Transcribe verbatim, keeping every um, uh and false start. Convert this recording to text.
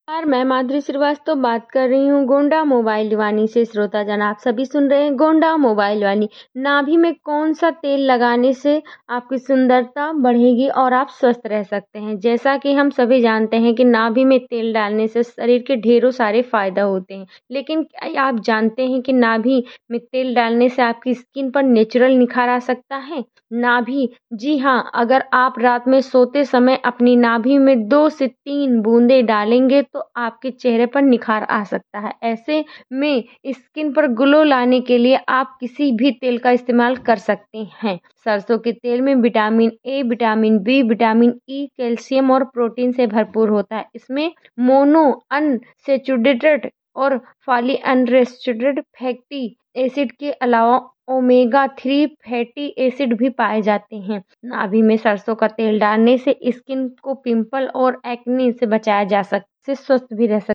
यार मैं माधुरी श्रीवास्तव बात कर रही हूँ गोंडा मोबाइल दीवानी से। श्रोता जन आप सभी सुन रहे हैं गोंडा मोबाइल दीवानी। नाभि में कौन सा तेल लगाने से आपकी सुंदरता बढ़ेगी और आप स्वस्थ रह सकते हैं। जैसा कि हम सभी जानते हैं कि नाभि में तेल डालने से शरीर के ढेरों सारे फायदा होते हैं, लेकिन क्या आप जानते हैं कि नाभि में तेल डालने से आपकी स्किन पर नेचुरल निखार आ सकता है। नाभि, जी हाँ, अगर आप रात में सोते समय अपनी नाभि में दो से तीन बूंदे डालेंगे तो आपके चेहरे पर निखार आ सकता है। ऐसे में स्किन पर ग्लो लाने के लिए आप किसी भी तेल का इस्तेमाल कर सकते हैं। सरसों के तेल में vitamin A, vitamin B, vitamin E, calcium और प्रोटीन से भरपूर होता है। इसमें मोनो अनसैचुरेटेड और पॉली अनसैचुरेटेड फैटी एसिड के अलावा ओमेगा थ्री फैटी एसिड भी पाए जाते हैं। नाभि में सरसों का तेल डालने से स्किन को पिंपल और एक्ने से बचाया जा सकता है, स्वस्थ भी रह सकता है।